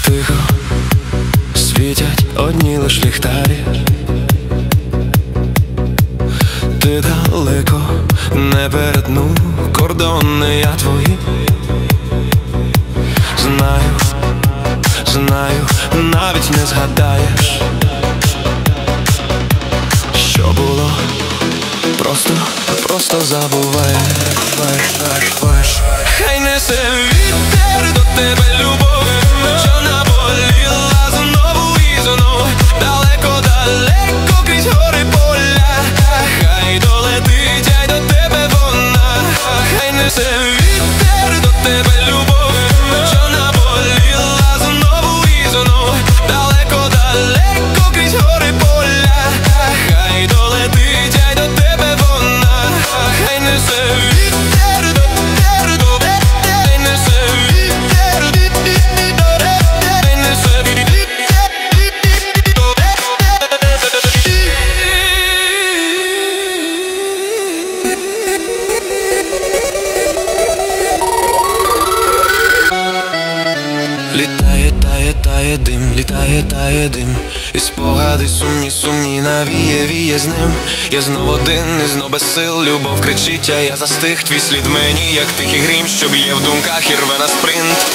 Тихо світять одні лиш ліхтарі. Ти далеко не перетну кордони я твої. Знаю, навіть не згадаєш, що було, просто забуваєш. Хай несе вітер до тебе любов, що наболіла знову і знову. Далеко крізь гори поля, хай долетить, ай до тебе вона. Хай несе вітер до тебе любов, що наболіла знову і знову. Далеко крізь гори поля, хай долетить, ай до тебе вона. Хай несе вітер до тебе, хай несе вітер до тебе, хай несе вітер. Літає дим, і спогади сумні віє з ним. Я знов один, і знов без сил, любов кричить, а я застиг. Твій слід мені, як тихий грім, що б'є в думках і рве на спринт.